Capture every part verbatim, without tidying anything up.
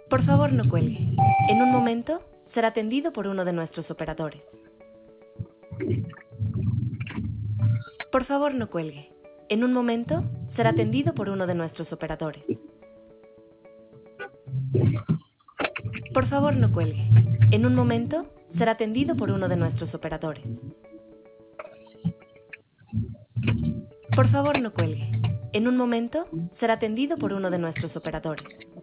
Por favor, no cuelgue. En un momento, será atendido por uno de nuestros operadores. Por favor, no cuelgue. En un momento, será atendido por uno de nuestros operadores. Por favor, no cuelgue. En un momento, será atendido por uno de nuestros operadores. Por favor, no cuelgue. En un momento, será atendido por uno de nuestros operadores.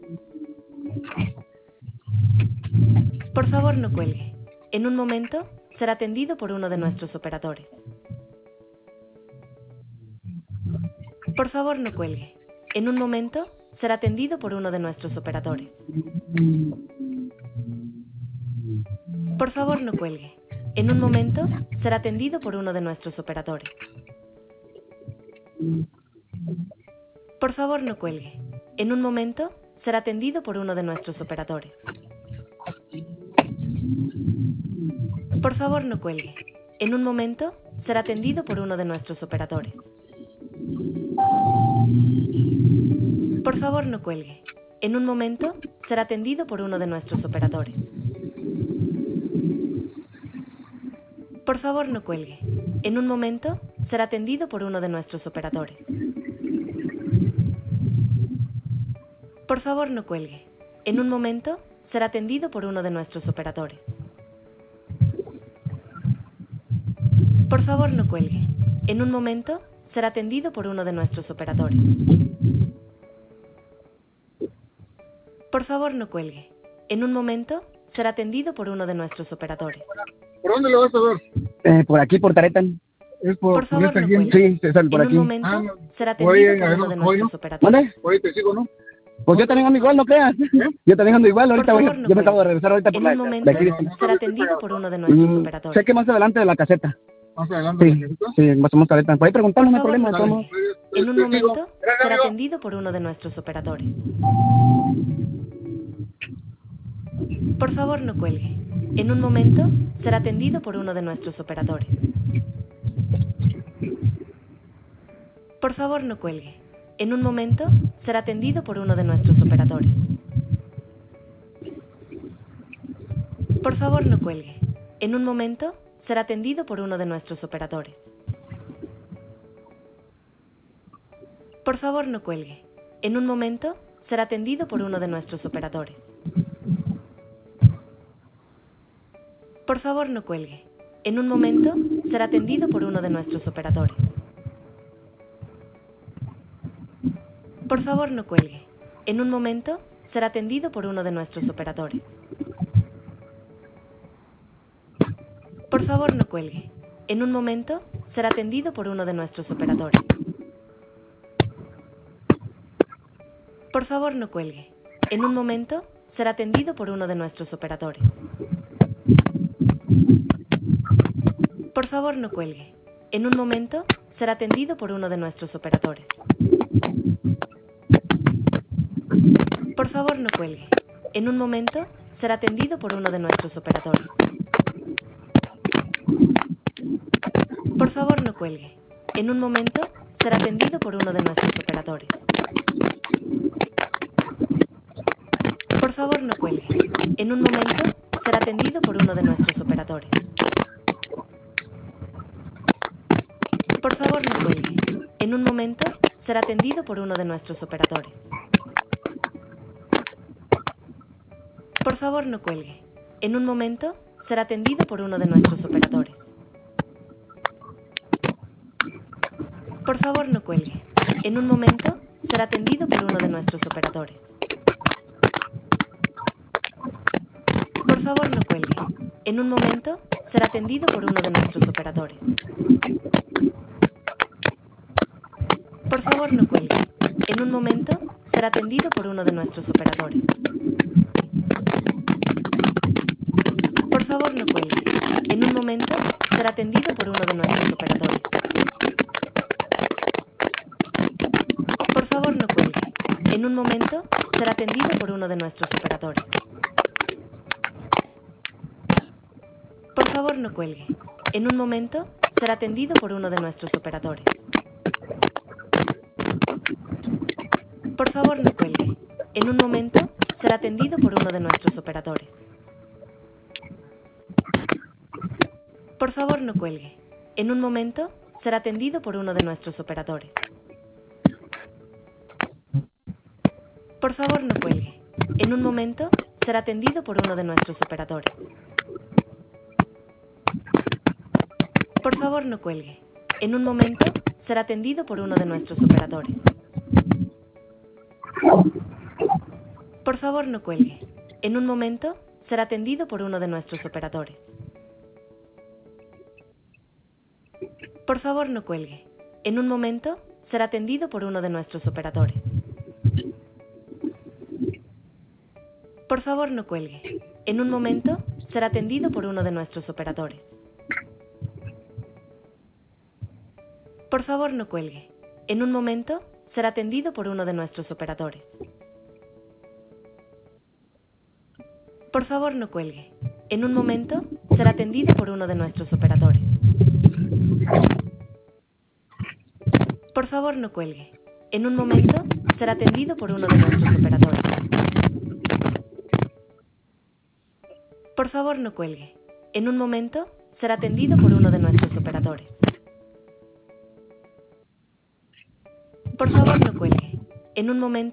Por favor, no cuelgue. En un momento, será atendido por uno de nuestros operadores. Por favor, no cuelgue. En un momento, será atendido por uno de nuestros operadores. Por favor, no cuelgue. En un momento, será atendido por uno de nuestros operadores. Por favor, no cuelgue. En un momento, será atendido por uno de nuestros operadores. Por favor, no cuelgue. En un momento, será atendido por uno de nuestros operadores. Por favor, no cuelgue. En un momento, será atendido por uno de nuestros operadores. Por favor, no cuelgue. En un momento, será atendido por uno de nuestros operadores. Por favor, no cuelgue. En un momento, será atendido por uno de nuestros operadores. Por favor, no cuelgue. En un momento, será atendido por uno de nuestros operadores. Por favor, no cuelgue. En un momento, será atendido por uno de nuestros operadores. ¿Por dónde lo vas a ver? Eh, por aquí, por Taretan. Es por, Por favor, esta no gente. cuelgue. Sí, César, por En aquí. un momento, Ah, no. será Voy, atendido a por ver, uno de voy, nuestros ¿no? operadores. ¿Vale? Oye, te sigo, ¿no? Pues yo también ando igual, no creas. Yo también ando igual, ahorita Por voy. favor, no Yo me acabo de cuelgue. regresar ahorita por En la un momento, de aquí. será atendido por uno de nuestros Mm, operadores. sé que más adelante de la caseta. Más adelante. Sí, sí, más o menos Taretan. Por ahí preguntarle, no hay Por favor, problema. no ¿Cómo? cuelgue. En un Te sigo. momento, Gracias, será amigo. atendido por uno de nuestros operadores. Por favor, no cuelgue. En un momento, será atendido por uno de nuestros operadores. Por favor, no cuelgue. En un momento, será atendido por uno de nuestros operadores. Por favor, no cuelgue. En un momento, será atendido por uno de nuestros operadores. Por favor, no cuelgue. En un momento, será atendido por uno de nuestros operadores. Por favor, no cuelgue. En un momento, será atendido por uno de nuestros operadores. Por favor, no cuelgue. En un momento, será atendido por uno de nuestros operadores. Por favor, no cuelgue. En un momento, será atendido por uno de nuestros operadores. Por favor, no cuelgue. En un momento, será atendido por uno de nuestros operadores. Por favor, no cuelgue. En un momento, será atendido por uno de nuestros operadores. Por favor, no cuelgue. En un momento, será atendido por uno de nuestros operadores. Por favor, no cuelgue. En un momento, será atendido por uno de nuestros operadores. Por favor, no cuelgue. En un momento, será atendido por uno de nuestros operadores. Por favor, no cuelgue. En un momento, será atendido por uno de nuestros operadores. Por favor, no cuelgue. En un momento, será atendido por uno de nuestros operadores. Por favor, no cuelgue. En un momento, será atendido por uno de nuestros operadores. Por favor, no cuelgue. En un momento, será atendido por uno de nuestros operadores. Por favor, no cuelgue. En un momento, será atendido por uno de nuestros operadores. Por favor, no cuelgue. En un momento, será atendido por uno de nuestros operadores. Por favor, no cuelgue. En un momento, será atendido por uno de nuestros operadores. Por favor, no cuelgue. En un momento, será atendido por uno de nuestros operadores. Por favor, no cuelgue. En un momento, será atendido por uno de nuestros operadores. Por favor, no cuelgue. En un momento, será atendido por uno de nuestros operadores. Por favor, no cuelgue. En un momento, será atendido por uno de nuestros operadores. Por favor, no cuelgue. En un momento, será atendido por uno de nuestros operadores. Por favor, no cuelgue. En un momento, será atendido por uno de nuestros operadores. Por favor, no cuelgue. En un momento, será atendido por uno de nuestros operadores. Por favor, no cuelgue. En un momento, será atendido por uno de nuestros operadores. Por favor, no cuelgue. En un momento, será atendido por uno de nuestros operadores. Por favor, no cuelgue. En un momento, será atendido por uno de nuestros operadores. Por favor, no cuelgue. En un momento, será atendido por uno de nuestros operadores. Por favor, no cuelgue. En un momento, será atendido por uno de nuestros operadores. Por favor, no cuelgue. En un momento,